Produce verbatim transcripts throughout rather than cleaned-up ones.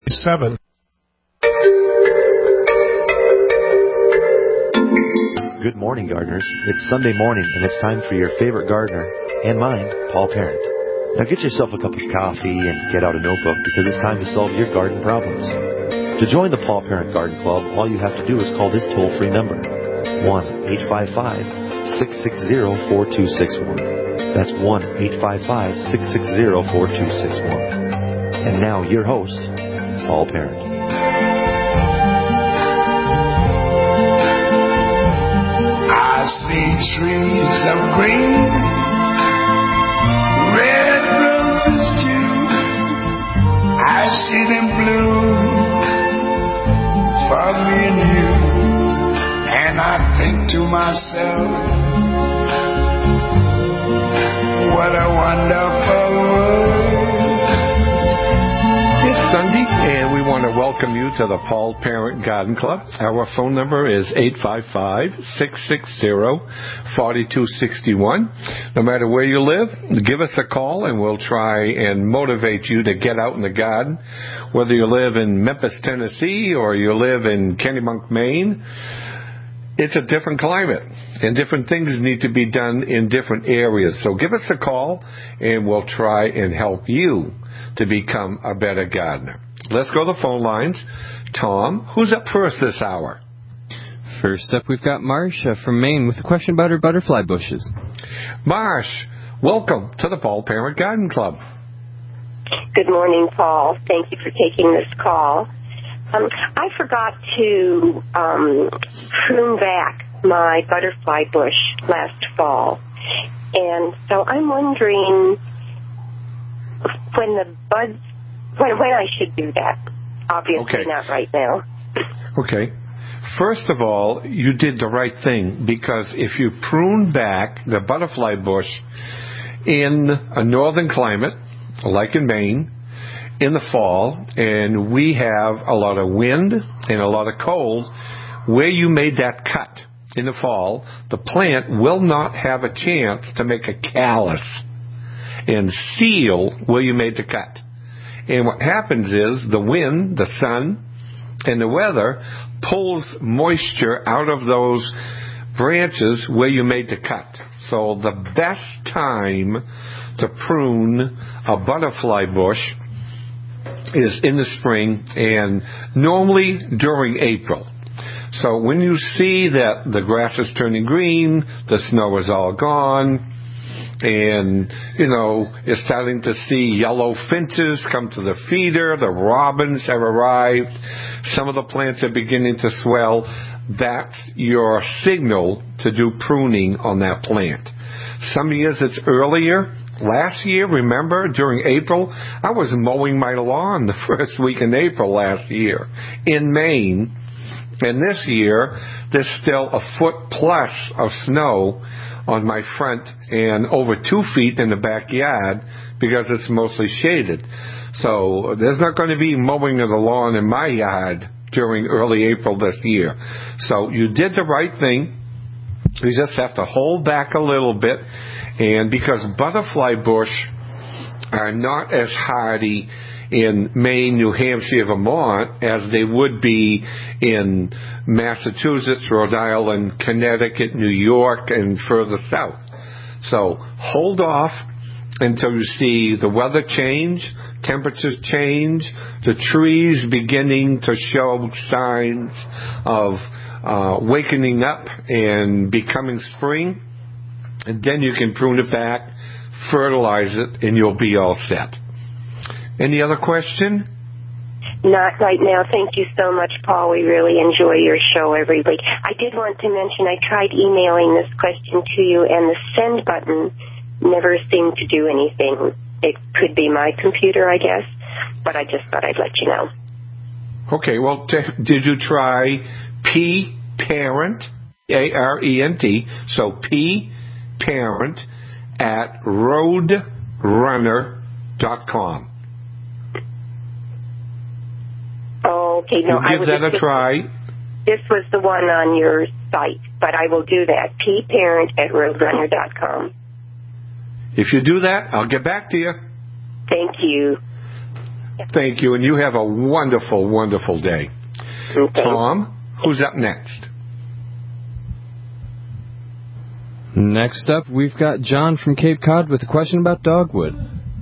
Seven. Good morning, gardeners. It's Sunday morning, and it's time for your favorite gardener, and mine, Paul Parent. Now get yourself a cup of coffee and get out a notebook, because it's time to solve your garden problems. To join the Paul Parent Garden Club, all you have to do is call this toll-free number, one eight five five, six six zero, four two six one. That's one eight five five, six six zero, four two six one. And now, your host, Paul Parent. I see trees of green, red roses too. I see them bloom for me and you. And I think to myself, what a wonderful world. It's Sunday, and we want to welcome you to the Paul Parent Garden Club. Our phone number is eight five five, six six zero, four two six one. No matter where you live, give us a call, and we'll try and motivate you to get out in the garden. Whether you live in Memphis, Tennessee, or you live in Kennebunk, Maine, it's a different climate, and different things need to be done in different areas. So give us a call, and we'll try and help you to become a better gardener. Let's go to the phone lines. Tom, who's up first this hour? First up, we've got Marcia from Maine with a question about her butterfly bushes. Marsh, welcome to the Paul Parent Garden Club. Good morning, Paul. Thank you for taking this call. Um, I forgot to um, prune back my butterfly bush last fall, and so I'm wondering when the buds, when, when I should do that. Obviously okay. Not right now. Okay. First of all, you did the right thing, because if you prune back the butterfly bush in a northern climate, like in Maine, in the fall, and we have a lot of wind and a lot of cold, where you made that cut in the fall, the plant will not have a chance to make a callus and seal where you made the cut. And what happens is the wind, the sun, and the weather pulls moisture out of those branches where you made the cut. So the best time to prune a butterfly bush is in the spring, and normally during April. So when you see that the grass is turning green, the snow is all gone, and, you know, you're starting to see yellow finches come to the feeder, the robins have arrived, some of the plants are beginning to swell, that's your signal to do pruning on that plant. Some years it's earlier. Last year, remember, during April, I was mowing my lawn the first week in April last year in Maine. And this year, there's still a foot plus of snow on my front and over two feet in the backyard because it's mostly shaded. So there's not going to be mowing of the lawn in my yard during early April this year. So you did the right thing. You just have to hold back a little bit. And because butterfly bush are not as hardy in Maine, New Hampshire, Vermont as they would be in Massachusetts, Rhode Island, Connecticut, New York, and further south. So hold off until you see the weather change, temperatures change, the trees beginning to show signs of uh, wakening up and becoming spring. And then you can prune it back, fertilize it, and you'll be all set. Any other question? Not right now. Thank you so much, Paul. We really enjoy your show every week. I did want to mention I tried emailing this question to you, and the send button never seemed to do anything. It could be my computer, I guess, but I just thought I'd let you know. Okay, well, t- did you try P Parent, A R E N T, so P Parent at roadrunner dot com. Okay, no, you I give was that a try. This was the one on your site, but I will do that. P Parent at roadrunner dot com. If you do that, I'll get back to you. Thank you. Thank you, and you have a wonderful, wonderful day. Okay. Tom, who's up next? Next up, we've got John from Cape Cod with a question about dogwood.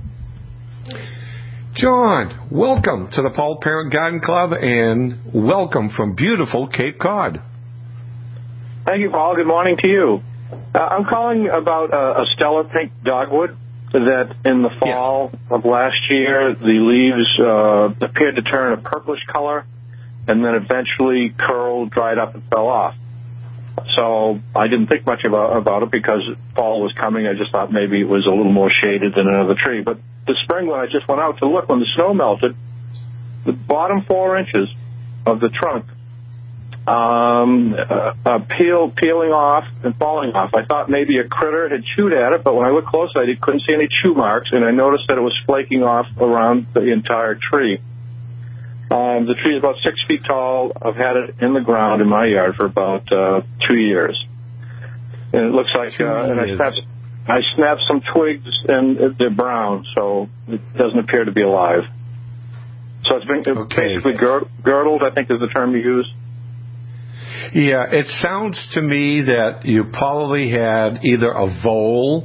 John, welcome to the Paul Parent Garden Club, and welcome from beautiful Cape Cod. Thank you, Paul. Good morning to you. Uh, I'm calling about uh, a stellar pink dogwood that in the fall yes. of last year, the leaves uh, appeared to turn a purplish color and then eventually curled, dried up, and fell off. So I didn't think much about, about it because fall was coming. I just thought maybe it was a little more shaded than another tree. But this spring, when I just went out to look, when the snow melted, the bottom four inches of the trunk um, uh, uh, peel, peeling off and falling off. I thought maybe a critter had chewed at it, but when I looked close, I couldn't see any chew marks, and I noticed that it was flaking off around the entire tree. Um, the tree is about six feet tall. I've had it in the ground in my yard for about uh, two years. And it looks like, uh, and I snapped, I snapped some twigs, and they're brown, so it doesn't appear to be alive. So it's been okay. basically gir- girdled, I think is the term you use. Yeah, it sounds to me that you probably had either a vole,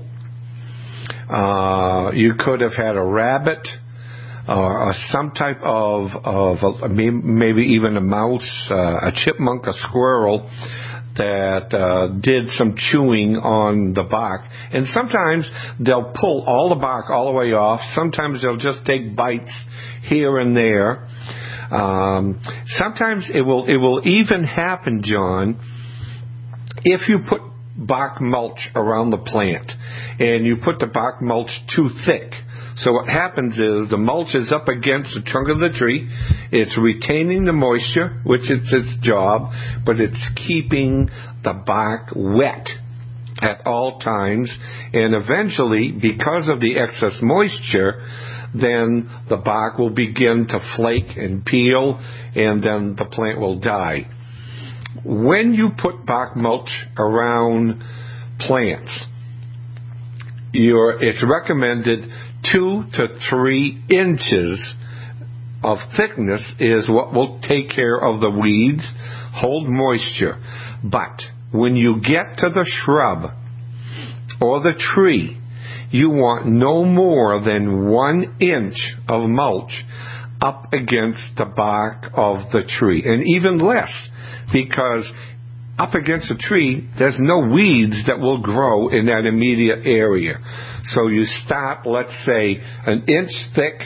uh, you could have had a rabbit, or some type of, of maybe even a mouse, uh, a chipmunk, a squirrel that uh, did some chewing on the bark. And sometimes they'll pull all the bark all the way off. Sometimes they'll just take bites here and there. Um, sometimes it will it will even happen, John, if you put bark mulch around the plant and you put the bark mulch too thick. So what happens is the mulch is up against the trunk of the tree. It's retaining the moisture, which is its job, but it's keeping the bark wet at all times. And eventually, because of the excess moisture, then the bark will begin to flake and peel, and then the plant will die. When you put bark mulch around plants, you're, it's recommended two to three inches of thickness is what will take care of the weeds, hold moisture. But when you get to the shrub or the tree, you want no more than one inch of mulch up against the bark of the tree, and even less, because up against the tree, there's no weeds that will grow in that immediate area. So you start, let's say, an inch thick,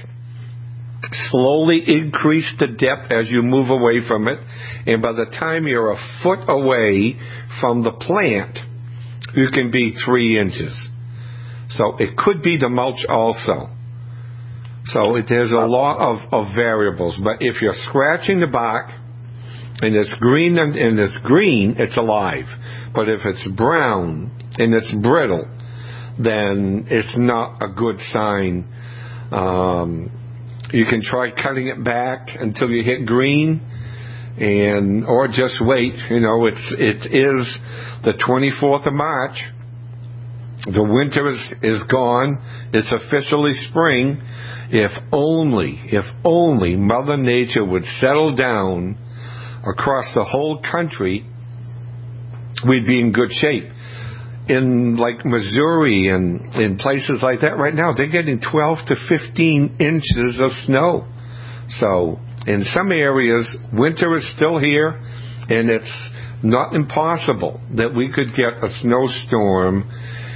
slowly increase the depth as you move away from it, and by the time you're a foot away from the plant, you can be three inches. So it could be the mulch also. So it, there's a lot of, of variables. But if you're scratching the bark and it's green and, and it's green, it's alive. But if it's brown and it's brittle, then it's not a good sign. Um, you can try cutting it back until you hit green, and or just wait. You know, it's it is the twenty-fourth of March. The winter is, is gone. It's officially spring. If only, if only Mother Nature would settle down across the whole country, we'd be in good shape. In like Missouri and in places like that right now, they're getting twelve to fifteen inches of snow. So in some areas, winter is still here, and it's not impossible that we could get a snowstorm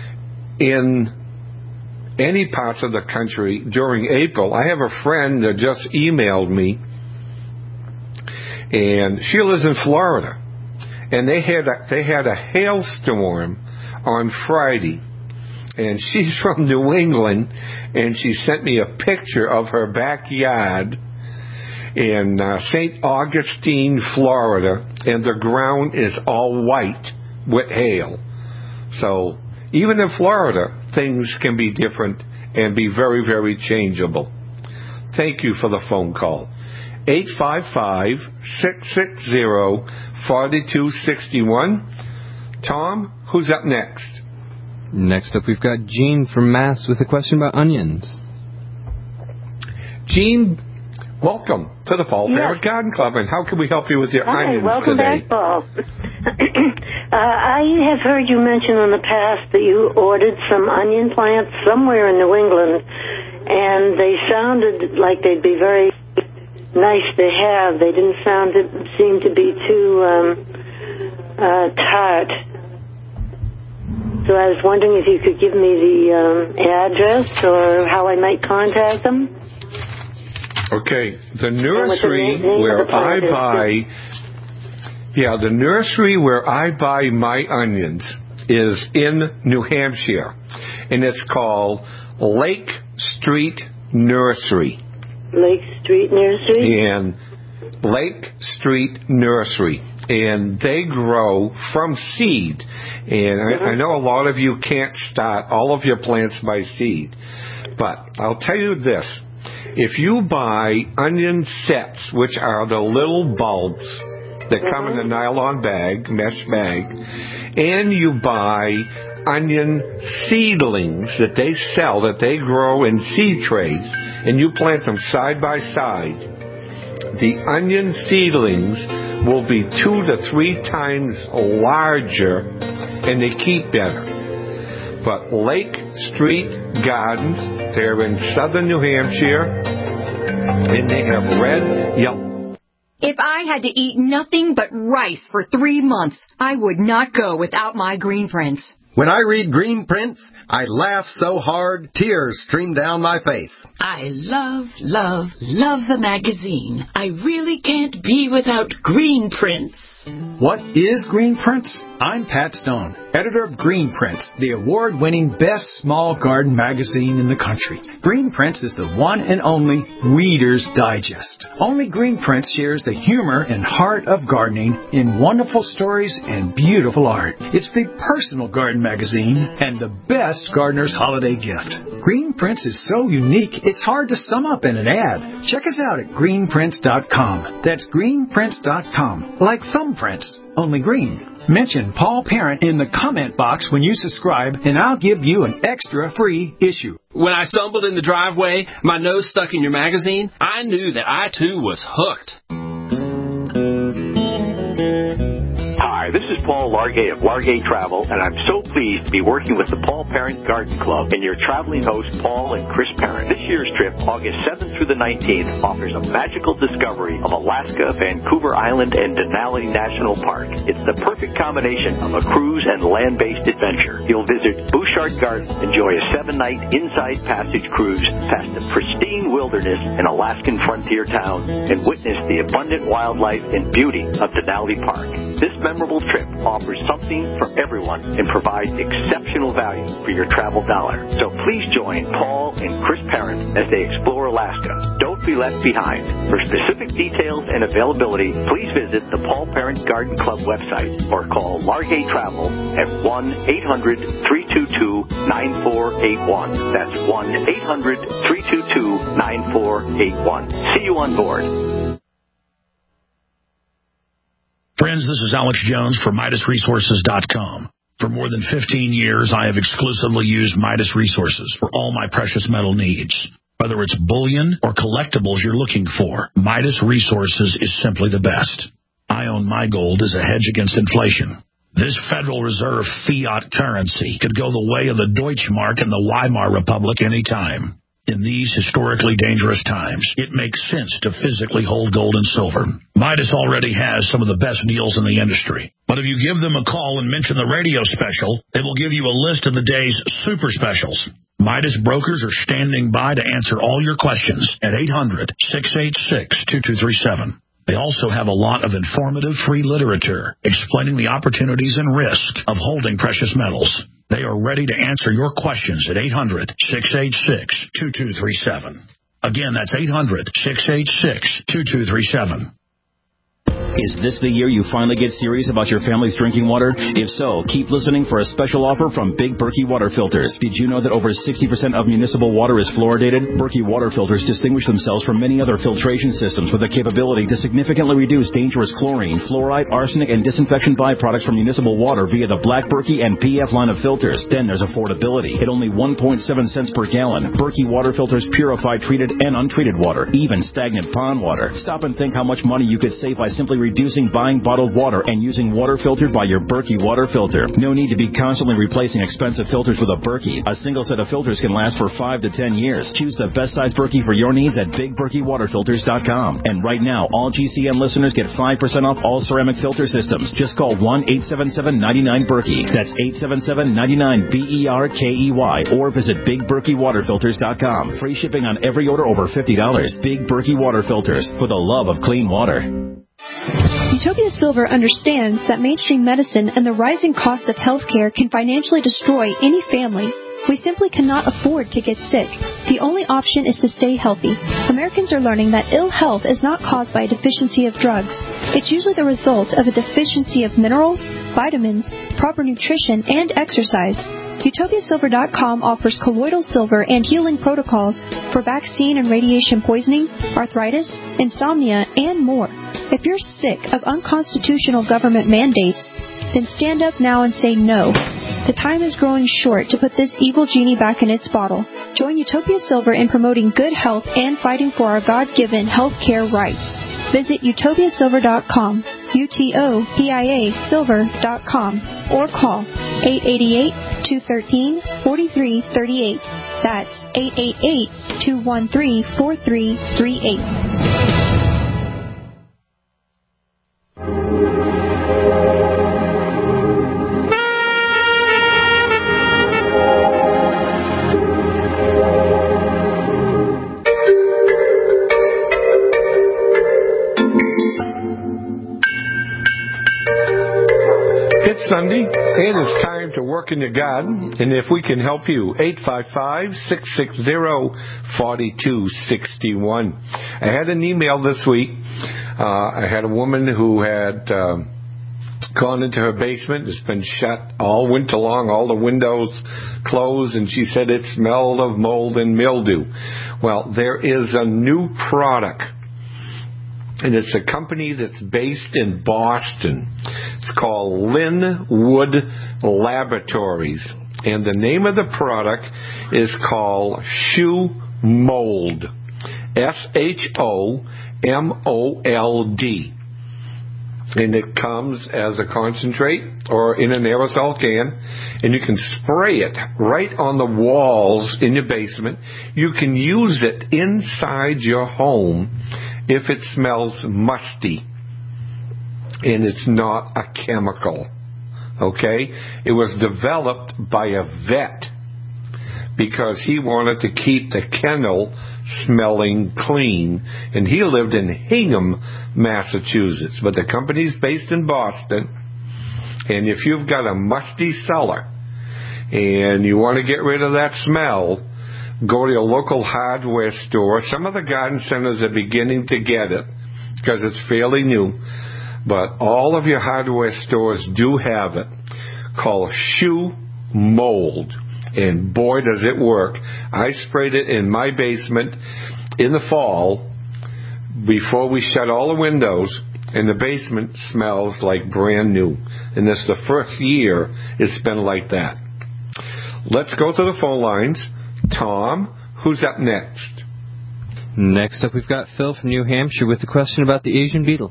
in any parts of the country during April. I have a friend that just emailed me, and she lives in Florida, and they had a, they had a hailstorm on Friday, and she's from New England, and she sent me a picture of her backyard in uh, Saint Augustine, Florida, and the ground is all white with hail. So even in Florida, things can be different and be very, very changeable. Thank you for the phone call. eight five five, six six zero, four two six one. Tom, who's up next? Next up, we've got Gene from Mass with a question about onions. Gene, welcome to the Paul Yes. Parent Garden Club, and how can we help you with your Hi, onions welcome today? back, Paul. uh, I have heard you mention in the past that you ordered some onion plants somewhere in New England, and they sounded like they'd be very nice to have. They didn't sound to seem to be too um, uh, tart. So I was wondering if you could give me the um, address or how I might contact them. Okay, the nursery name where of the I plant is? buy, yeah, the nursery where I buy my onions is in New Hampshire, and it's called Lake Street Nursery. Lake Street Nursery? And Lake Street Nursery. And they grow from seed. And I, I know a lot of you can't start all of your plants by seed. But I'll tell you this. If you buy onion sets, which are the little bulbs that come in a nylon bag, mesh bag, and you buy onion seedlings that they sell, that they grow in seed trays, and you plant them side by side, the onion seedlings will be two to three times larger, and they keep better. But Lake Street Gardens, they're in southern New Hampshire, and they have red, yellow. If I had to eat nothing but rice for three months, I would not go without my Green Prints. When I read Green Prints, I laugh so hard, tears stream down my face. I love, love, love the magazine. I really can't be without Green Prints. What is Green Prints? I'm Pat Stone, editor of Green Prints, the award-winning best small garden magazine in the country. Green Prints is the one and only Reader's Digest. Only Green Prints shares the humor and heart of gardening in wonderful stories and beautiful art. It's the personal garden magazine and the best gardener's holiday gift. Green Prints is so unique, it's hard to sum up in an ad. Check us out at green prints dot com. That's green prints dot com. Like thumbprints, only green. Mention Paul Parent in the comment box when you subscribe, and I'll give you an extra free issue. When I stumbled in the driveway, my nose stuck in your magazine, I knew that I, too, was hooked. Hi, this is Paul Largay of Largay Travel, and I'm so pleased to be working with the Paul Parent Garden Club and your traveling hosts, Paul and Chris Parent. This year's trip, August seventh through the nineteenth, offers a magical discovery of Alaska, Vancouver Island, and Denali National Park. It's the perfect combination of a cruise and land-based adventure. You'll visit Bouchard Garden, enjoy a seven-night inside passage cruise past the pristine wilderness and Alaskan frontier towns, and witness the abundant wildlife and beauty of Denali Park. This memorable trip offers something for everyone and provides exceptional value for your travel dollar. So please join Paul and Chris Parent as they explore Alaska. Don't be left behind. For specific details and availability, please visit the Paul Parent Garden Club website or call Largay Travel at one eight hundred three two two nine four eight one. That's one eight hundred three two two nine four eight one. See you on board. Friends, this is Alex Jones for Midas Resources dot com. For more than fifteen years, I have exclusively used Midas Resources for all my precious metal needs. Whether it's bullion or collectibles you're looking for, Midas Resources is simply the best. I own my gold as a hedge against inflation. This Federal Reserve fiat currency could go the way of the Deutschmark and the Weimar Republic any time. In these historically dangerous times, it makes sense to physically hold gold and silver. Midas already has some of the best deals in the industry. But if you give them a call and mention the radio special, they will give you a list of the day's super specials. Midas brokers are standing by to answer all your questions at eight hundred six eight six two two three seven. They also have a lot of informative free literature explaining the opportunities and risk of holding precious metals. They are ready to answer your questions at eight hundred six eight six two two three seven. Again, that's eight hundred six eight six two two three seven. Is this the year you finally get serious about your family's drinking water? If so, keep listening for a special offer from Big Berkey Water Filters. Did you know that over sixty percent of municipal water is fluoridated? Berkey Water Filters distinguish themselves from many other filtration systems with the capability to significantly reduce dangerous chlorine, fluoride, arsenic, and disinfection byproducts from municipal water via the Black Berkey and P F line of filters. Then there's affordability. At only one point seven cents per gallon, Berkey Water Filters purify treated and untreated water, even stagnant pond water. Stop and think how much money you could save by simply reducing buying bottled water and using water filtered by your Berkey water filter. No need to be constantly replacing expensive filters with a Berkey. A single set of filters can last for five to ten years. Choose the best size Berkey for your needs at big berkey water filters dot com. And right now, all G C N listeners get five percent off all ceramic filter systems. Just call one eight seven seven, nine nine, Berkey. That's eight seven seven, nine nine, B E R K E Y. Or visit big berkey water filters dot com. Free shipping on every order over fifty dollars. Big Berkey Water Filters, for the love of clean water. Utopia Silver understands that mainstream medicine and the rising cost of healthcare can financially destroy any family. We simply cannot afford to get sick. The only option is to stay healthy. Americans are learning that ill health is not caused by a deficiency of drugs. It's usually the result of a deficiency of minerals, vitamins, proper nutrition, and exercise. Utopia Silver dot com offers colloidal silver and healing protocols for vaccine and radiation poisoning, arthritis, insomnia, and more. If you're sick of unconstitutional government mandates, then stand up now and say no. The time is growing short to put this evil genie back in its bottle. Join Utopia Silver in promoting good health and fighting for our God-given health care rights. Visit Utopia Silver dot com, U T O P I A Silver dot com, or call eight eight eight, two one three, four three three eight. That's eight eight eight, two one three, four three three eight. Sunday, it is time to work in your garden, and if we can help you, eight five five, six six zero, four two six one. I had an email this week. Uh, I had a woman who had uh, gone into her basement. It's been shut all winter long, all the windows closed, and she said it smelled of mold and mildew. Well, there is a new product, and it's a company that's based in Boston. It's called Linwood Laboratories, and the name of the product is called Shoe Mold, S H O M O L D, and it comes as a concentrate or in an aerosol can, and you can spray it right on the walls in your basement. You can use it inside your home if it smells musty. And it's not a chemical, okay? It was developed by a vet because he wanted to keep the kennel smelling clean. And he lived in Hingham, Massachusetts. But the company's based in Boston. And if you've got a musty cellar and you want to get rid of that smell, go to your local hardware store. Some of the garden centers are beginning to get it because it's fairly new. But all of your hardware stores do have it, called Shoe Mold. And boy, does it work. I sprayed it in my basement in the fall before we shut all the windows, and the basement smells like brand new. And this is the first year it's been like that. Let's go to the phone lines. Tom, who's up next? Next up, we've got Phil from New Hampshire with a question about the Asian beetle.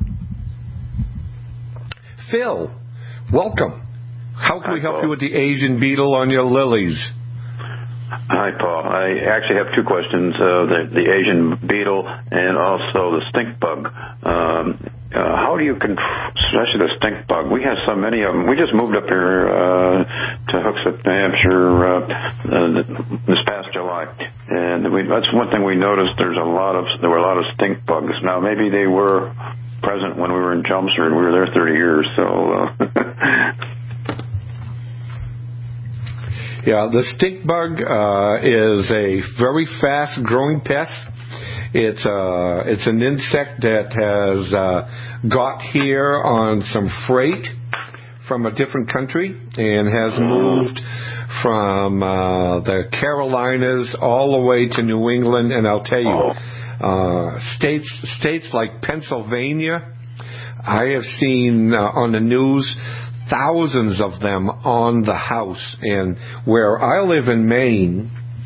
Phil, welcome. How can Hi, we help Paul. you with the Asian beetle on your lilies? Hi, Paul. I actually have two questions, uh, the, the Asian beetle and also the stink bug. Um, uh, how do you control, especially the stink bug? We have so many of them. We just moved up here uh, to Hooksett, New Hampshire uh, uh, this past July. And we, that's one thing we noticed. There's a lot of, there were a lot of stink bugs. Now, maybe they were present when we were in Chelmsford. We were there thirty years, so... Uh, yeah, the stink bug uh, is a very fast-growing pest, It's uh, it's an insect that has uh, got here on some freight from a different country and has moved from uh, the Carolinas all the way to New England. And I'll tell you, uh, states states like Pennsylvania, I have seen uh, on the news thousands of them on the house. And where I live in Maine,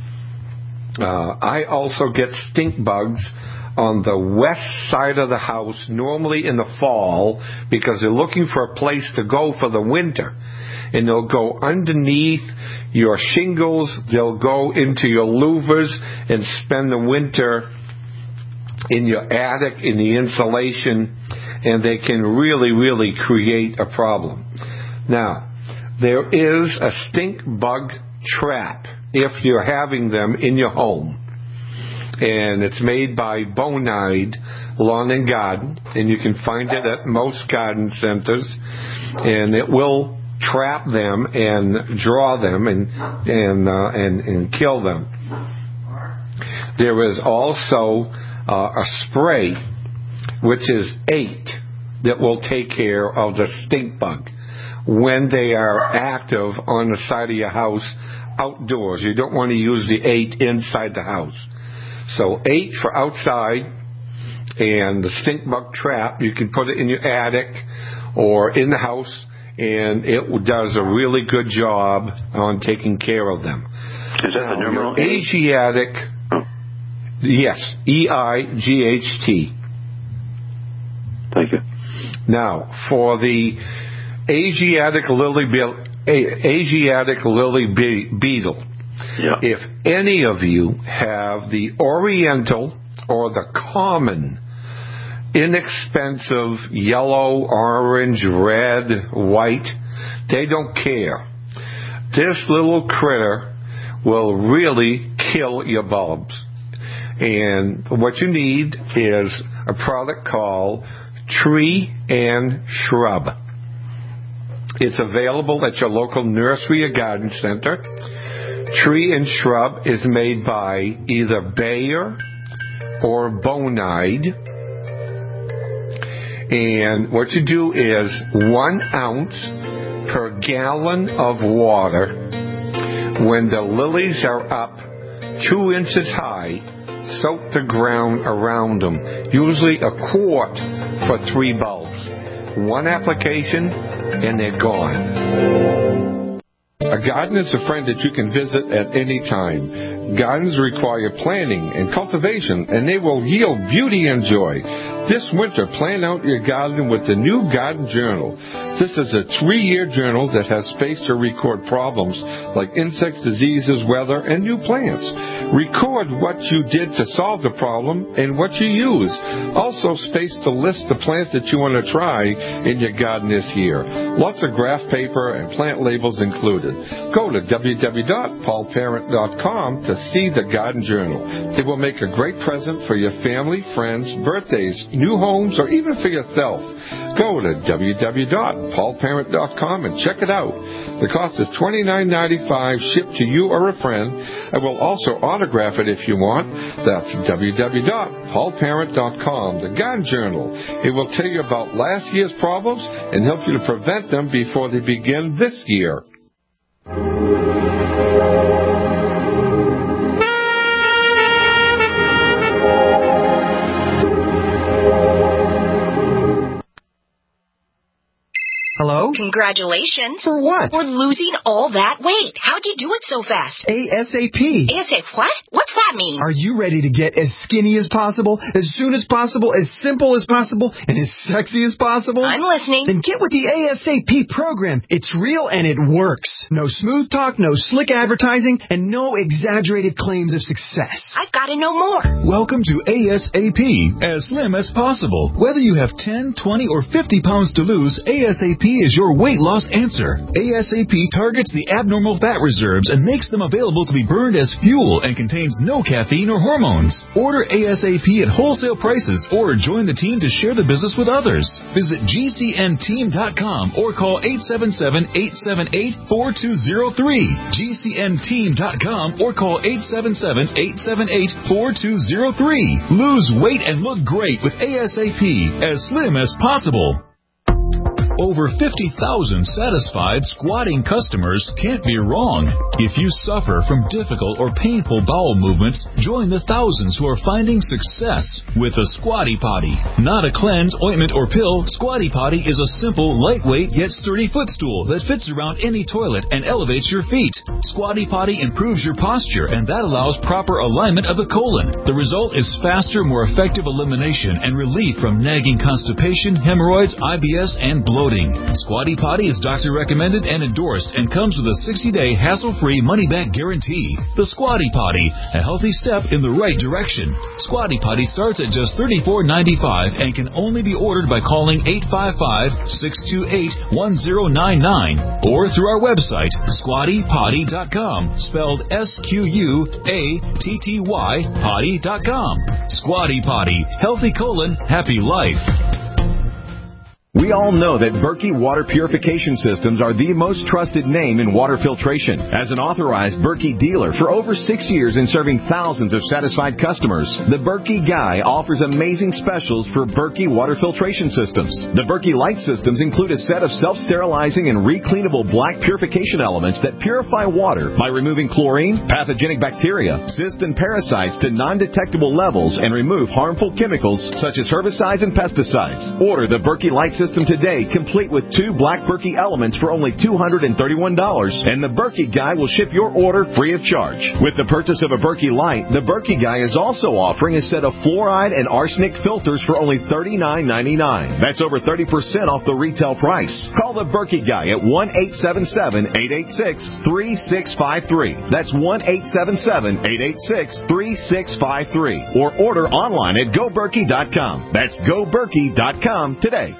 Uh, I also get stink bugs on the west side of the house, normally in the fall, because they're looking for a place to go for the winter. And they'll go underneath your shingles, they'll go into your louvers and spend the winter in your attic, in the insulation, and they can really, really create a problem. Now, there is a stink bug trap if you're having them in your home. And it's made by Bonide Lawn and Garden, and you can find it at most garden centers, and it will trap them and draw them and and uh, and, and kill them. There is also uh, a spray, which is eight, that will take care of the stink bug when they are active on the side of your house outdoors. You don't want to use the eight inside the house. So eight for outside, and the stink bug trap, you can put it in your attic or in the house, and it does a really good job on taking care of them. Is that the numeral? Asiatic, oh. Yes, E I G H T. Thank you. Now, for the Asiatic lily beetle, Asiatic lily be- beetle. Yeah. If any of you have the Oriental or the common, inexpensive yellow, orange, red, white, they don't care. This little critter will really kill your bulbs. And what you need is a product called Tree and Shrub. It's available at your local nursery or garden center. Tree and Shrub is made by either Bayer or Bonide. And what you do is one ounce per gallon of water. When the lilies are up two inches high, soak the ground around them. Usually a quart for three bulbs. One application, and they're gone. A garden is a friend that you can visit at any time. Gardens require planning and cultivation, and they will yield beauty and joy. This winter, plan out your garden with the new Garden Journal. This is a three-year journal that has space to record problems like insects, diseases, weather, and new plants. Record what you did to solve the problem and what you use. Also space to list the plants that you want to try in your garden this year. Lots of graph paper and plant labels included. Go to w w w dot paul parent dot com to see the Garden Journal. It will make a great present for your family, friends, birthdays, new homes, or even for yourself. Go to w w w dot paul parent dot com and check it out. The cost is twenty-nine ninety-five, shipped to you or a friend. I will also autograph it if you want. That's w w w dot paul parent dot com, the Garden Journal. It will tell you about last year's problems and help you to prevent them before they begin this year. Hello? Congratulations. For what? For losing all that weight. How'd you do it so fast? ASAP. ASAP what? What's that mean? Are you ready to get as skinny as possible, as soon as possible, as simple as possible, and as sexy as possible? I'm listening. Then get with the ASAP program. It's real and it works. No smooth talk, no slick advertising, and no exaggerated claims of success. I've got to know more. Welcome to ASAP, as slim as possible. Whether you have ten, twenty, or fifty pounds to lose, ASAP P is your weight loss answer. ASAP targets the abnormal fat reserves and makes them available to be burned as fuel and contains no caffeine or hormones. Order ASAP at wholesale prices or join the team to share the business with others. Visit G C N team dot com or call eight seven seven, eight seven eight, four two zero three. G C N team dot com or call eight seven seven, eight seven eight, four two zero three. Lose weight and look great with ASAP, as slim as possible. Over fifty thousand satisfied squatting customers can't be wrong. If you suffer from difficult or painful bowel movements, join the thousands who are finding success with a Squatty Potty. Not a cleanse, ointment, or pill, Squatty Potty is a simple, lightweight, yet sturdy footstool that fits around any toilet and elevates your feet. Squatty Potty improves your posture, and that allows proper alignment of the colon. The result is faster, more effective elimination and relief from nagging constipation, hemorrhoids, I B S, and bloating. Squatty Potty is doctor recommended and endorsed and comes with a sixty day hassle-free money-back guarantee. The Squatty Potty, a healthy step in the right direction. Squatty Potty starts at just thirty-four ninety-five and can only be ordered by calling eight five five, six two eight, one zero nine nine or through our website, squatty potty dot com, spelled S Q U A T T Y potty dot com. Squatty Potty, healthy colon, happy life. We all know that Berkey Water Purification Systems are the most trusted name in water filtration. As an authorized Berkey dealer for over six years and serving thousands of satisfied customers, the Berkey Guy offers amazing specials for Berkey Water Filtration Systems. The Berkey Light Systems include a set of self-sterilizing and recleanable black purification elements that purify water by removing chlorine, pathogenic bacteria, cysts, and parasites to non-detectable levels and remove harmful chemicals such as herbicides and pesticides. Order the Berkey Light Systems today, complete with two black Berkey elements for only two hundred thirty-one dollars, and the Berkey Guy will ship your order free of charge. With the purchase of a Berkey Light, the Berkey Guy is also offering a set of fluoride and arsenic filters for only thirty-nine ninety-nine. That's over thirty percent off the retail price. Call the Berkey Guy at one eight seven seven, eight eight six, three six five three. That's one eight seven seven, eight eight six, three six five three. Or order online at go berkey dot com. That's go berkey dot com today.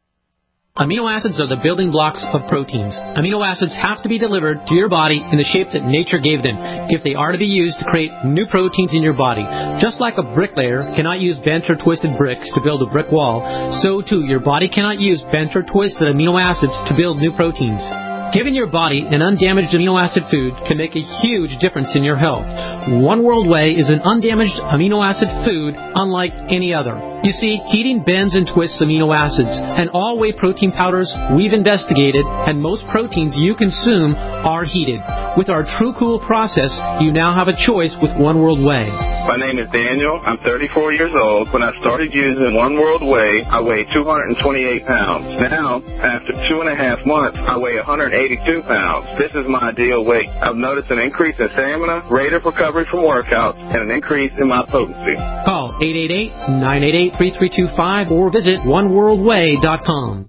Amino acids are the building blocks of proteins. Amino acids have to be delivered to your body in the shape that nature gave them if they are to be used to create new proteins in your body. Just like a bricklayer cannot use bent or twisted bricks to build a brick wall, so too your body cannot use bent or twisted amino acids to build new proteins. Giving your body an undamaged amino acid food can make a huge difference in your health. One World Whey is an undamaged amino acid food unlike any other. You see, heating bends and twists amino acids, and all whey protein powders we've investigated, and most proteins you consume are heated. With our True Cool process, you now have a choice with One World Whey. My name is Daniel. I'm thirty-four years old. When I started using One World Whey, I weighed two hundred twenty-eight pounds. Now, after two and a half months, I weigh one hundred eighty-two pounds. This is my ideal weight. I've noticed an increase in stamina, rate of recovery from workouts, and an increase in my potency. Call eight eight eight, nine eight eight, three three two five or visit one world whey dot com.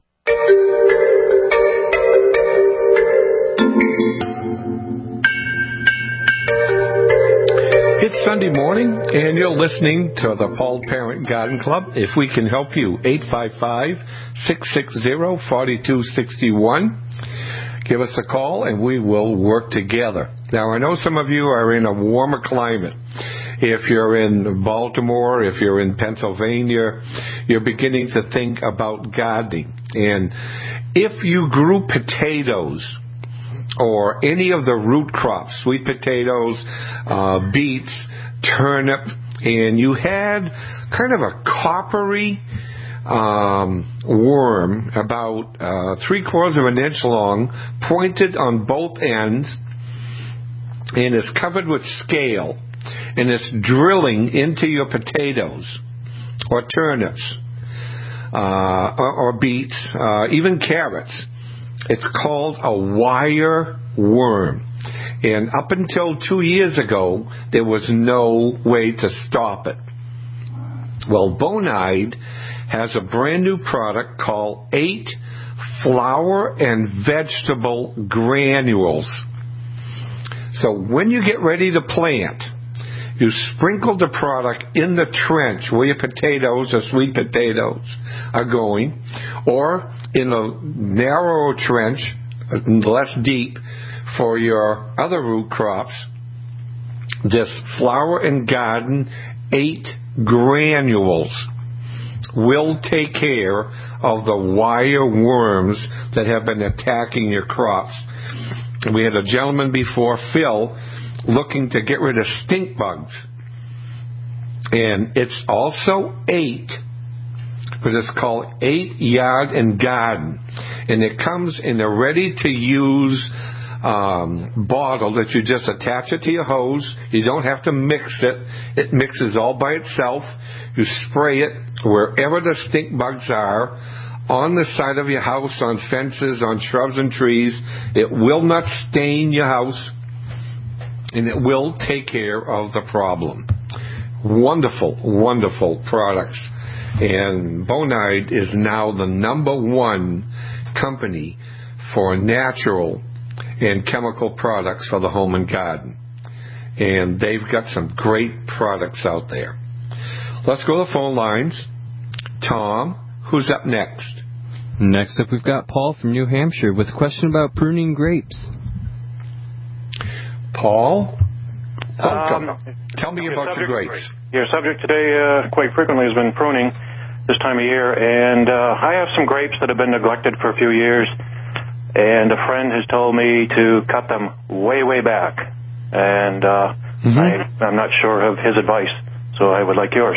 It's Sunday morning, and you're listening to the Paul Parent Garden Club. If we can help you, eight five five, six six zero, four two six one. Give us a call, and we will work together. Now, I know some of you are in a warmer climate. If you're in Baltimore, if you're in Pennsylvania, you're beginning to think about gardening. And if you grew potatoes or any of the root crops, sweet potatoes, uh, beets, turnip, and you had kind of a coppery um, worm about uh, three quarters of an inch long, pointed on both ends, and is covered with scale, and it's drilling into your potatoes or turnips uh, or, or beets, uh, even carrots. It's called a wire worm. And up until two years ago, there was no way to stop it. Well, Bonide has a brand new product called eight Flower and Vegetable Granules. So when you get ready to plant, You sprinkle the product in the trench where your potatoes or sweet potatoes are going, or in a narrower trench, less deep, for your other root crops. This Flower and Garden eight granules will take care of the wire worms that have been attacking your crops. We had a gentleman before, Phil, looking to get rid of stink bugs. And it's also eight, but it's called eight Yard and Garden. And it comes in a ready-to-use um, bottle that you just attach it to your hose. You don't have to mix it. It mixes all by itself. You spray it wherever the stink bugs are, on the side of your house, on fences, on shrubs and trees. It will not stain your house, and it will take care of the problem. Wonderful, wonderful products. And Bonide is now the number one company for natural and chemical products for the home and garden. And they've got some great products out there. Let's go to the phone lines. Tom, who's up next? Next up, we've got Paul from New Hampshire with a question about pruning grapes. Paul, welcome. Um, Tell me your about your subject, grapes. Your subject today uh, quite frequently has been pruning this time of year, and uh, I have some grapes that have been neglected for a few years, and a friend has told me to cut them way, way back, and uh, mm-hmm. I, I'm not sure of his advice, so I would like yours.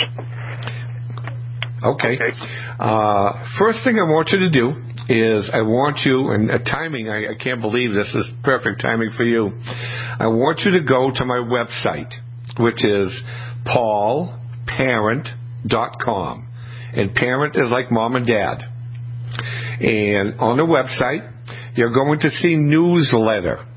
Okay. okay. Uh, first thing I want you to do is I want you, and uh, timing, I, I can't believe this is perfect timing for you. I want you to go to my website, which is paul parent dot com. And parent is like mom and dad. And on the website, you're going to see newsletter.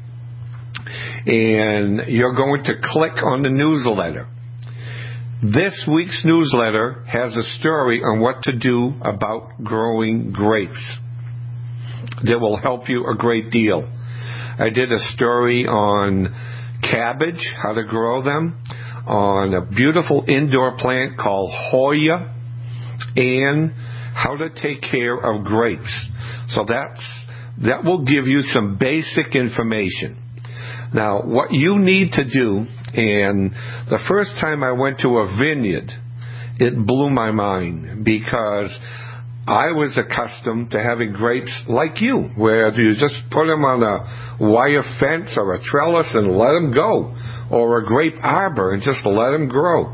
And you're going to click on the newsletter. This week's newsletter has a story on what to do about growing grapes that will help you a great deal. I did a story on cabbage, how to grow them, on a beautiful indoor plant called Hoya, and how to take care of grapes. So that's, that will give you some basic information. Now, what you need to do, and the first time I went to a vineyard, it blew my mind, because I was accustomed to having grapes like you, where you just put them on a wire fence or a trellis and let them go, or a grape arbor and just let them grow.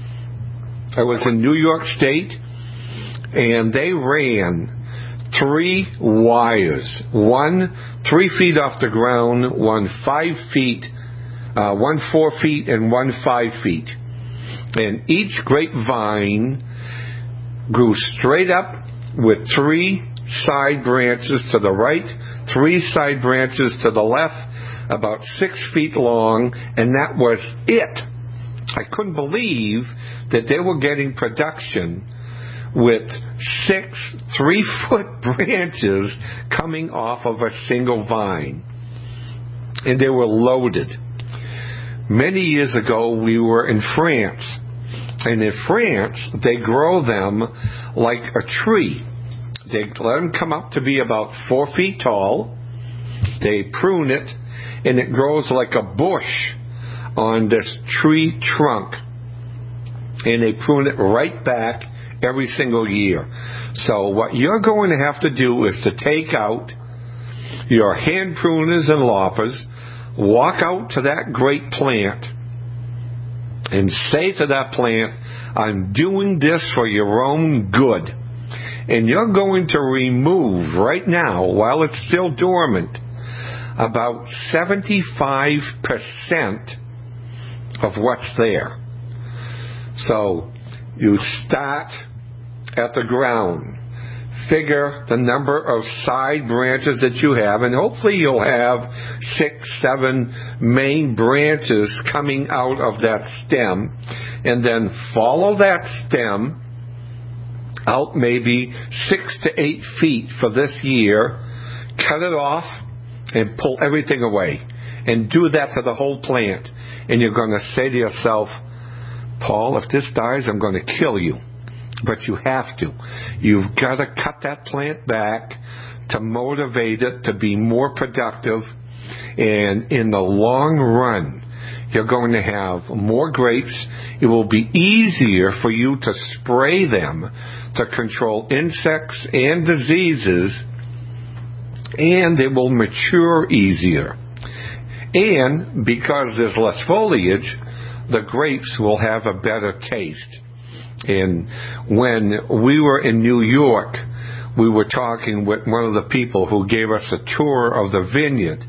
I was in New York State, and they ran three wires, one three feet off the ground, one five feet, uh, one four feet, and one five feet. And each grapevine grew straight up with three side branches to the right, three side branches to the left, about six feet long, and that was it. I couldn't believe that they were getting production with six three-foot branches coming off of a single vine. And they were loaded. Many years ago, we were in France. And in France, they grow them like a tree. They let them come up to be about four feet tall. They prune it, and it grows like a bush on this tree trunk. And they prune it right back every single year. So what you're going to have to do is to take out your hand pruners and loppers, walk out to that great plant, and say to that plant, I'm doing this for your own good. And you're going to remove right now, while it's still dormant, about seventy-five percent of what's there. So you start at the ground, figure the number of side branches that you have, and hopefully you'll have six, seven main branches coming out of that stem, and then follow that stem out maybe six to eight feet for this year, cut it off, and pull everything away. and do that to the whole plant. And you're going to say to yourself, Paul, if this dies, I'm going to kill you. But you have to. You've got to cut that plant back to motivate it to be more productive. And in the long run, you're going to have more grapes. It will be easier for you to spray them to control insects and diseases, and they will mature easier. And because there's less foliage, the grapes will have a better taste. And when we were in New York, we were talking with one of the people who gave us a tour of the vineyard.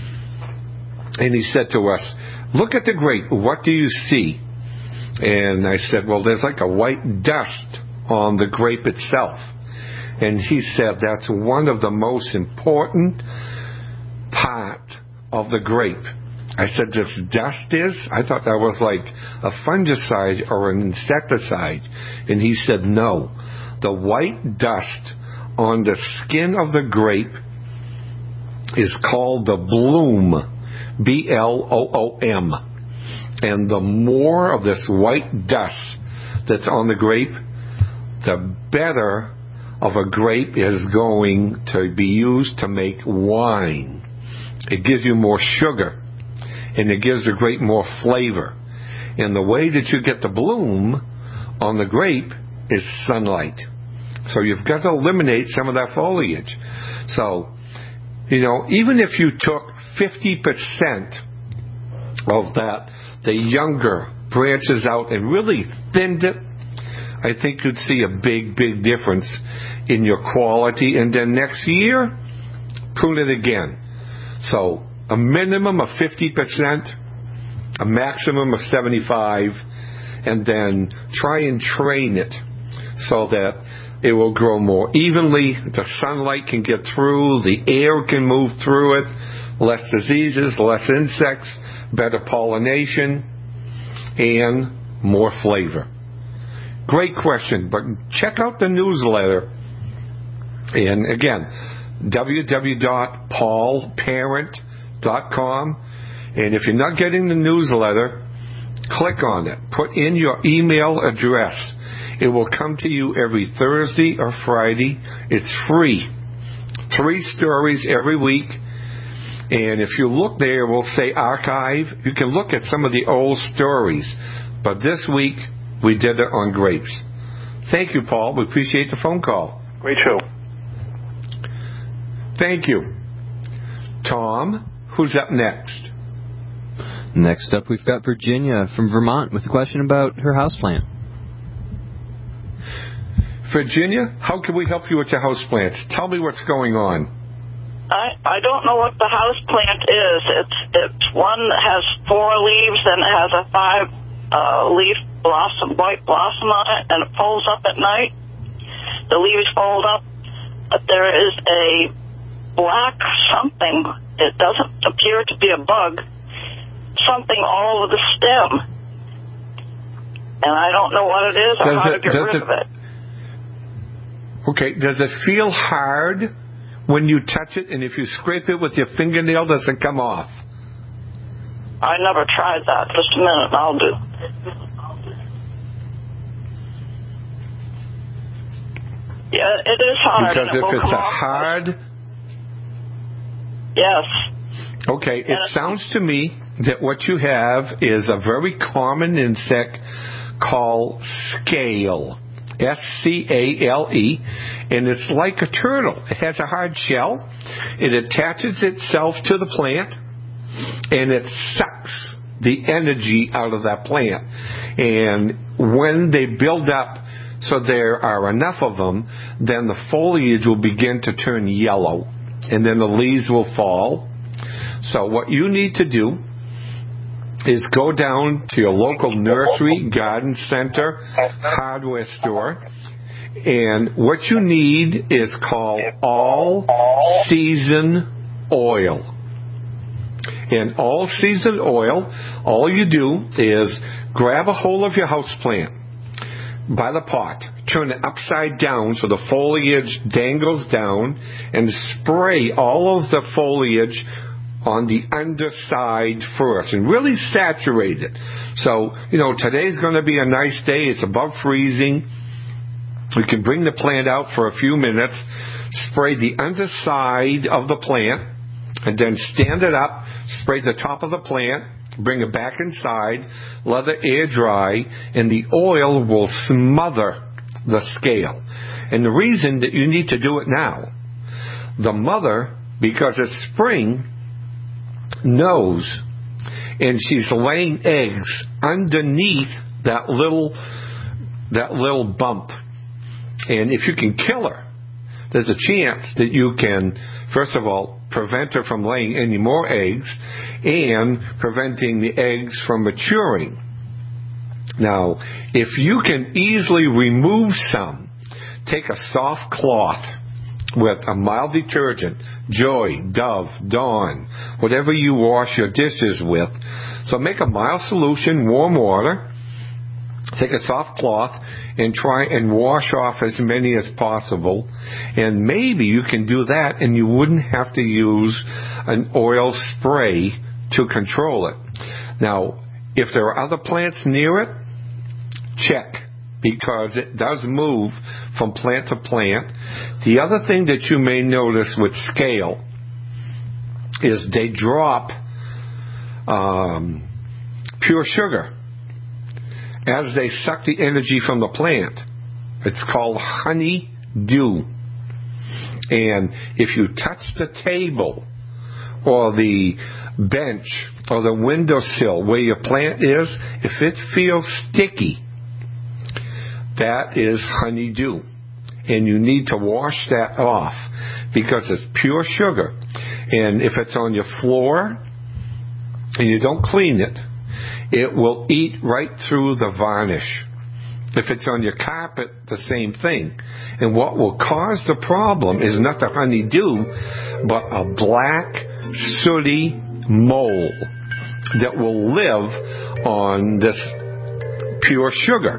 And he said to us, look at the grape. What do you see? And I said, well, there's like a white dust on the grape itself. And he said, that's one of the most important part of the grape. I said, this dust is? I thought that was like a fungicide or an insecticide. And he said, no. The white dust on the skin of the grape is called the bloom. B L O O M. And the more of this white dust that's on the grape, the better of a grape is going to be used to make wine. It gives you more sugar, and it gives the grape more flavor. And the way that you get the bloom on the grape is sunlight. So you've got to eliminate some of that foliage. So, you know, even if you took fifty percent of that, the younger branches out, and really thinned it, I think you'd see a big, big difference in your quality. And then next year, prune it again. So a minimum of fifty percent, a maximum of seventy-five, and then try and train it so that it will grow more evenly. The sunlight can get through, the air can move through it, less diseases, less insects, better pollination, and more flavor. Great question, but check out the newsletter. And again, w w w dot paul parent dot com. And if you're not getting the newsletter, click on it. Put in your email address. It will come to you every Thursday or Friday. It's free. Three stories every week. And if you look there, we'll say archive. You can look at some of the old stories. But this week, we did it on grapes. Thank you, Paul. We appreciate the phone call. Great show. Thank you. Tom, who's up next? Next up, we've got Virginia from Vermont with a question about her houseplant. Virginia, how can we help you with your houseplants? Tell me what's going on. I, I don't know what the house plant is. It's it's one that has four leaves and it has a five uh, leaf blossom, white blossom on it, and it folds up at night. The leaves fold up, but there is a black something. It doesn't appear to be a bug. Something all over the stem, and I don't know what it is or does how it, to get rid it, of it. Okay, does it feel hard when you touch it, and if you scrape it with your fingernail, does it come off? I never tried that. Just a minute, I'll do. Yeah, it is hard. Because and it if will it's come a off. hard... Yes. Okay, it sounds to me that what you have is a very common insect called scale. S C A L E, and it's like a turtle. It has a hard shell. It attaches itself to the plant, and it sucks the energy out of that plant. And when they build up so there are enough of them, then the foliage will begin to turn yellow, and then the leaves will fall. So what you need to do is go down to your local nursery, garden center, hardware store, and what you need is called all-season oil. And all-season oil, all you do is grab a hold of your houseplant by the pot, turn it upside down so the foliage dangles down, and spray all of the foliage on the underside first and really saturate it. So, you know, today's going to be a nice day. It's above freezing. We can bring the plant out for a few minutes, spray the underside of the plant, and then stand it up, spray the top of the plant, bring it back inside, let it air dry, and the oil will smother the scale. And the reason that you need to do it now, the mother, because it's spring, knows, and she's laying eggs underneath that little that little bump. And if you can kill her, there's a chance that you can, first of all, prevent her from laying any more eggs and preventing the eggs from maturing. Now, if you can easily remove some, take a soft cloth with a mild detergent, Joy, Dove, Dawn, whatever you wash your dishes with. So make a mild solution, warm water, take a soft cloth and try and wash off as many as possible. And maybe you can do that and you wouldn't have to use an oil spray to control it. Now, if there are other plants near it, check, because it does move from plant to plant. The other thing that you may notice with scale is they drop um, pure sugar as they suck the energy from the plant. It's called honey dew. And if you touch the table or the bench or the windowsill where your plant is, if it feels sticky, that is honeydew. And you need to wash that off because it's pure sugar. And if it's on your floor and you don't clean it, it will eat right through the varnish. If it's on your carpet, the same thing. And what will cause the problem is not the honeydew, but a black, sooty mold that will live on this pure sugar.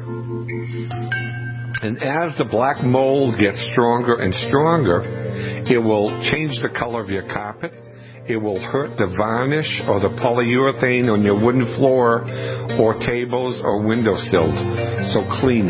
And as the black mold gets stronger and stronger, it will change the color of your carpet. It will hurt the varnish or the polyurethane on your wooden floor or tables or windowsills. So clean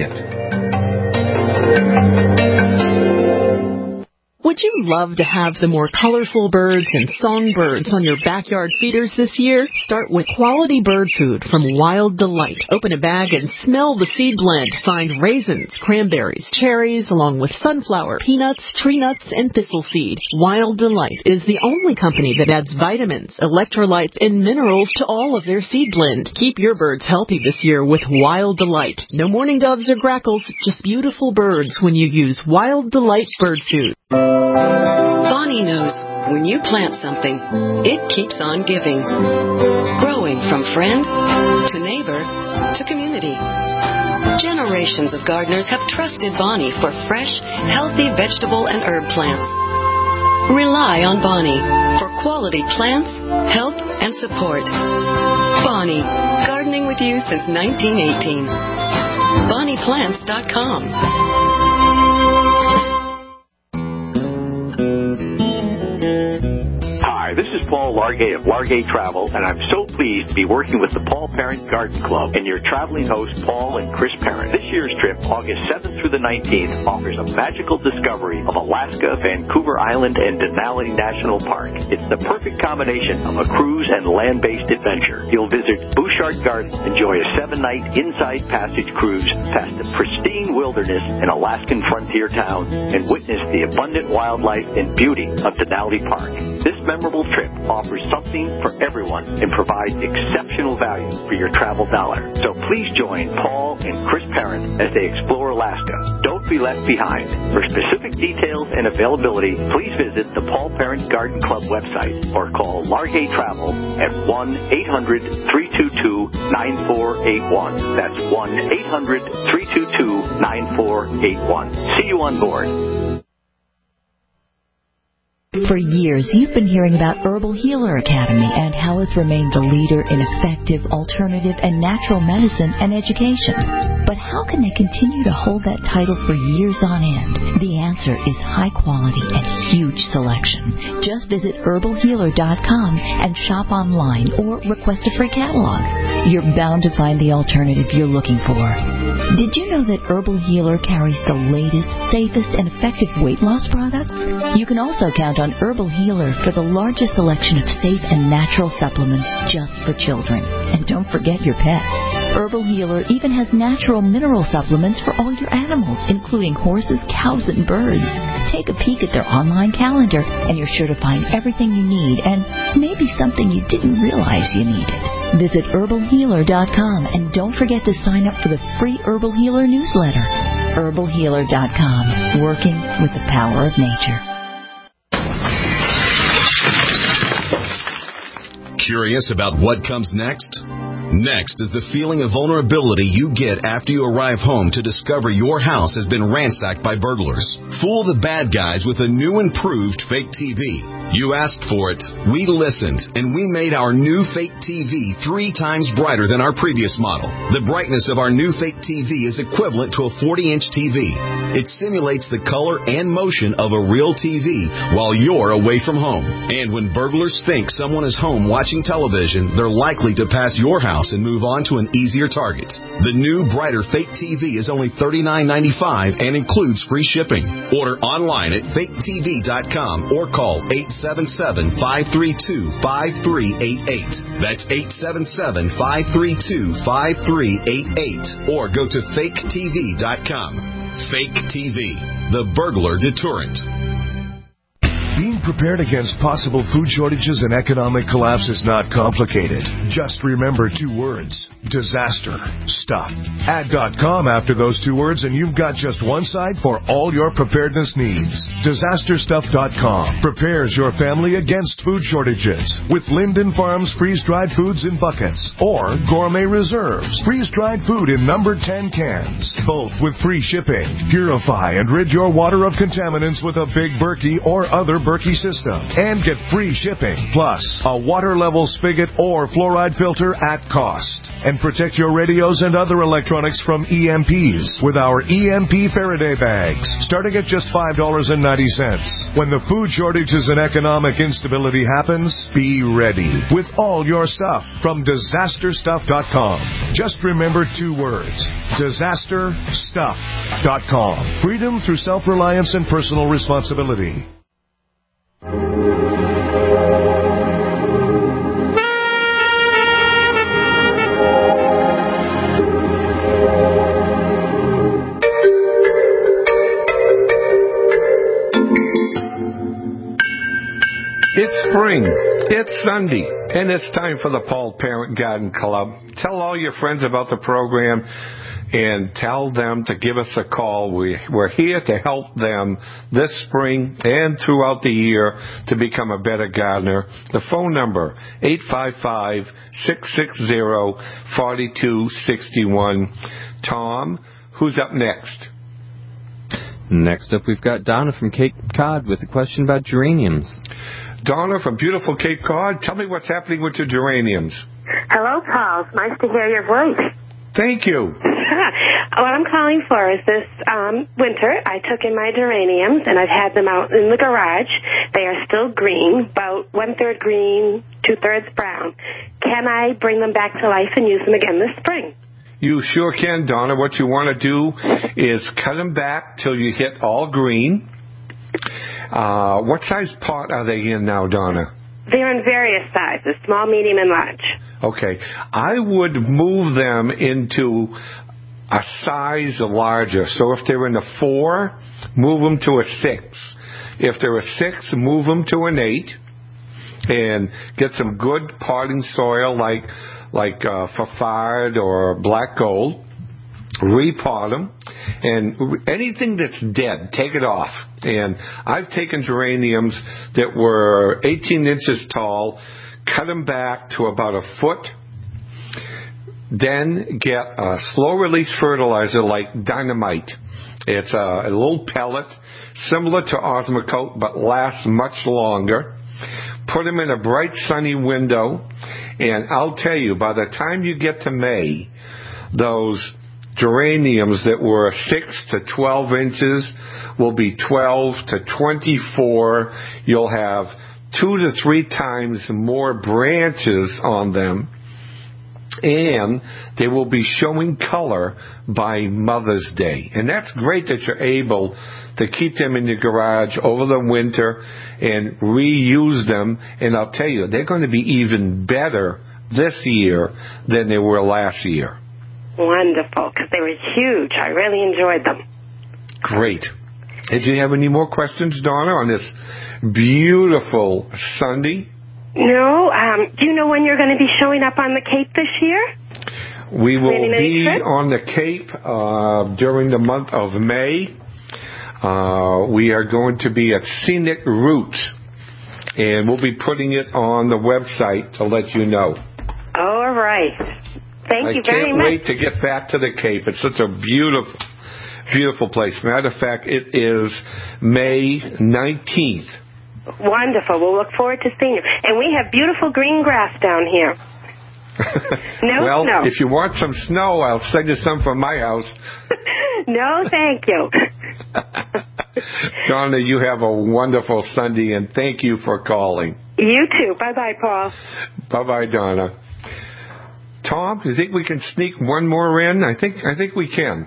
it. Would you love to have the more colorful birds and songbirds on your backyard feeders this year? Start with quality bird food from Wild Delight. Open a bag and smell the seed blend. Find raisins, cranberries, cherries, along with sunflower, peanuts, tree nuts, and thistle seed. Wild Delight is the only company that adds vitamins, electrolytes, and minerals to all of their seed blend. Keep your birds healthy this year with Wild Delight. No mourning doves or grackles, just beautiful birds when you use Wild Delight bird food. Bonnie knows when you plant something, it keeps on giving. Growing from friend to neighbor to community. Generations of gardeners have trusted Bonnie for fresh, healthy vegetable and herb plants. Rely on Bonnie for quality plants, help, and support. Bonnie, gardening with you since nineteen eighteen. Bonnie Plants dot com. This is Paul Largay of Largay Travel, and I'm so pleased to be working with the Paul Parent Garden Club and your traveling hosts, Paul and Chris Parent. This year's trip, August seventh through the nineteenth, offers a magical discovery of Alaska, Vancouver Island, and Denali National Park. It's the perfect combination of a cruise and land-based adventure. You'll visit Bouchard Garden, enjoy a seven-night inside passage cruise past the pristine wilderness and Alaskan frontier town, and witness the abundant wildlife and beauty of Denali Park. This memorable trip offers something for everyone and provides exceptional value for your travel dollar. So please join Paul and Chris Parent as they explore Alaska. Don't be left behind. For specific details and availability, please visit the Paul Parent Garden Club website or call Largay Travel at one eight hundred, three two two, nine four eight one. That's one eight hundred, three two two, nine four eight one. See you on board. For years, you've been hearing about Herbal Healer Academy and how it's remained the leader in effective, alternative, and natural medicine and education. But how can they continue to hold that title for years on end? The answer is high quality and huge selection. Just visit herbal healer dot com and shop online or request a free catalog. You're bound to find the alternative you're looking for. Did you know that Herbal Healer carries the latest, safest, and effective weight loss products? You can also count on Herbal Healer for the largest selection of safe and natural supplements just for children. And don't forget your pets. Herbal Healer even has natural mineral supplements for all your animals, including horses, cows, and birds. Take a peek at their online calendar, and you're sure to find everything you need and maybe something you didn't realize you needed. Visit herbal healer dot com and don't forget to sign up for the free Herbal Healer newsletter. herbal healer dot com, working with the power of nature. Curious about what comes next? Next is the feeling of vulnerability you get after you arrive home to discover your house has been ransacked by burglars. Fool the bad guys with a new improved fake T V. You asked for it, we listened, and we made our new fake T V three times brighter than our previous model. The brightness of our new fake T V is equivalent to a forty-inch T V. It simulates the color and motion of a real T V while you're away from home. And when burglars think someone is home watching television, they're likely to pass your house and move on to an easier target. The new, brighter fake T V is only thirty-nine ninety-five and includes free shipping. Order online at fake T V dot com or call eight seven seven, five three two, five three eight eight. That's eight seven seven, five three two, five three eight eight. Or go to fake T V dot com. Fake T V, the burglar deterrent. Being prepared against possible food shortages and economic collapse is not complicated. Just remember two words: disaster stuff. Add .com after those two words and you've got just one site for all your preparedness needs. disaster stuff dot com prepares your family against food shortages with Linden Farms freeze-dried foods in buckets or Gourmet Reserves freeze-dried food in number ten cans, both with free shipping. Purify and rid your water of contaminants with a Big Berkey or other Berkey system and get free shipping, plus a water level spigot or fluoride filter at cost. And protect your radios and other electronics from E M Ps with our E M P Faraday bags, starting at just five dollars and ninety cents. When the food shortages and economic instability happens, be ready with all your stuff from disaster stuff dot com. Just remember two words: disaster stuff dot com. Freedom through self-reliance and personal responsibility. It's spring, it's Sunday, and it's time for the Paul Parent Garden Club. Tell all your friends about the program and tell them to give us a call. We, we're here to help them this spring and throughout the year to become a better gardener. The phone number, eight five five, six six zero, four two six one. Tom, who's up next? Next up, we've got Donna from Cape Cod with a question about geraniums. Donna from beautiful Cape Cod, tell me what's happening with your geraniums. Hello, Paul. It's nice to hear your voice. Thank you. What I'm calling for is this um, winter, I took in my geraniums, and I've had them out in the garage. They are still green, about one-third green, two-thirds brown. Can I bring them back to life and use them again this spring? You sure can, Donna. What you want to do is cut them back till you hit all green. Uh, what size pot are they in now, Donna? They're in various sizes, small, medium, and large. Okay. I would move them into a size larger. So if they're in a four, move them to a six. If they're a six, move them to an eight. And get some good potting soil like like uh, Fafard or Black Gold. Repot them, and anything that's dead, take it off. And I've taken geraniums that were eighteen inches tall, cut them back to about a foot, then get a slow release fertilizer like Dynamite It's a, a little pellet, similar to Osmocote, but lasts much longer. Put them in a bright, sunny window, and I'll tell you, by the time you get to May, those geraniums that were six to twelve inches will be twelve to twenty-four. You'll have two to three times more branches on them, and they will be showing color by Mother's Day. And that's great that you're able to keep them in your garage over the winter and reuse them. And I'll tell you, they're going to be even better this year than they were last year. Wonderful, because they were huge. I really enjoyed them. Great. Did you have any more questions, Donna, on this beautiful Sunday? No. Um, do you know when you're going to be showing up on the Cape this year? We will Many, many be trips? on the Cape uh, during the month of May. Uh, we are going to be at Scenic Roots, and we'll be putting it on the website to let you know. All right. Thank I you very can't much. wait to get back to the Cape. It's such a beautiful, beautiful place. Matter of fact, it is May nineteenth. Wonderful. We'll look forward to seeing you. And we have beautiful green grass down here. No well, snow. if you want some snow, I'll send you some from my house. No, thank you. Donna, you have a wonderful Sunday, and thank you for calling. You too. Bye-bye, Paul. Bye-bye, Donna. Tom, you think we can sneak one more in? I think I think we can.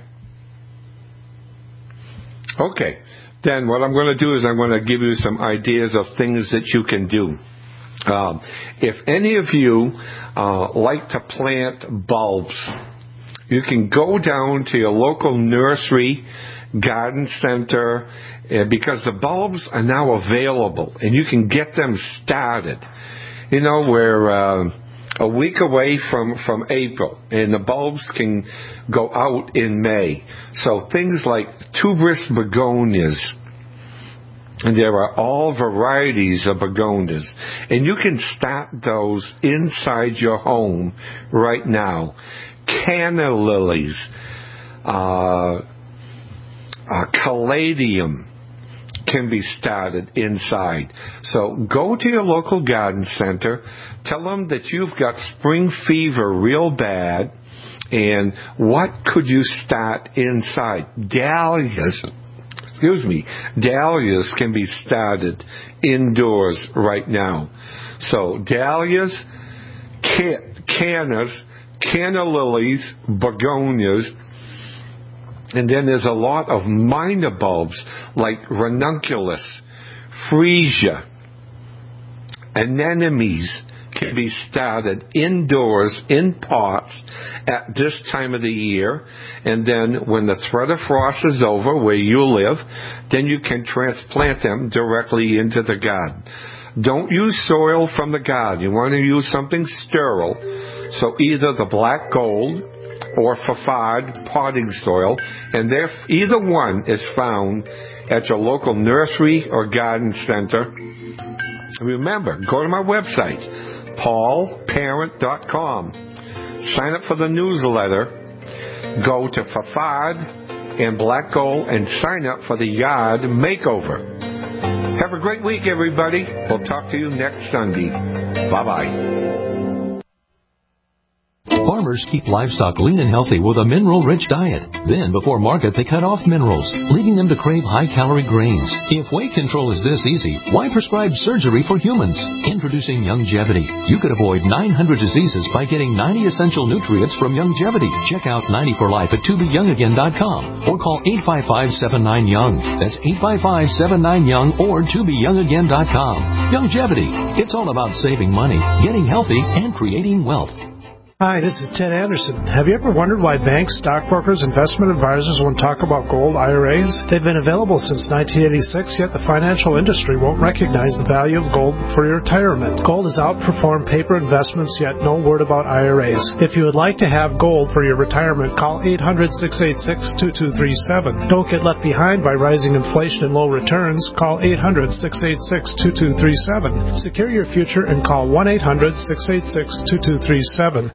Okay. Then what I'm going to do is I'm going to give you some ideas of things that you can do. Um, if any of you uh, like to plant bulbs, you can go down to your local nursery, garden center, uh, because the bulbs are now available, and you can get them started. You know, we're uh, a week away from, from April, and the bulbs can go out in May. So things like tuberous begonias, and there are all varieties of begonias, and you can start those inside your home right now. Canna lilies, uh, uh, caladium can be started inside. So go to your local garden center, tell them that you've got spring fever real bad, and what could you start inside? Dahlias, excuse me, dahlias can be started indoors right now. So dahlias, can, cannas, canna lilies, begonias, and then there's a lot of minor bulbs like ranunculus, freesia, anemones can be started indoors in pots at this time of the year. And then when the threat of frost is over where you live, then you can transplant them directly into the garden. Don't use soil from the garden. You want to use something sterile. So either the black gold or Fafard potting soil, and there, either one is found at your local nursery or garden center. Remember, go to my website, paul parent dot com. Sign up for the newsletter. Go to Fafard and Black Gold and sign up for the yard makeover. Have a great week, everybody. We'll talk to you next Sunday. Bye-bye. Farmers keep livestock lean and healthy with a mineral-rich diet. Then, before market, they cut off minerals, leading them to crave high-calorie grains. If weight control is this easy, why prescribe surgery for humans? Introducing Youngevity. You could avoid nine hundred diseases by getting ninety essential nutrients from Youngevity. Check out ninety for life at to be young again dot com or call eight five five, seven nine, young. That's eight five five, seven nine, young or to be young again dot com. Youngevity. It's all about saving money, getting healthy, and creating wealth. Hi, this is Ted Anderson. Have you ever wondered why banks, stockbrokers, investment advisors won't talk about gold I R As? They've been available since nineteen eighty-six, yet the financial industry won't recognize the value of gold for your retirement. Gold has outperformed paper investments, yet no word about I R As. If you would like to have gold for your retirement, call eight hundred, six eight six, two two three seven. Don't get left behind by rising inflation and low returns. Call eight hundred, six eight six, two two three seven. Secure your future and call one eight hundred, six eight six, two two three seven.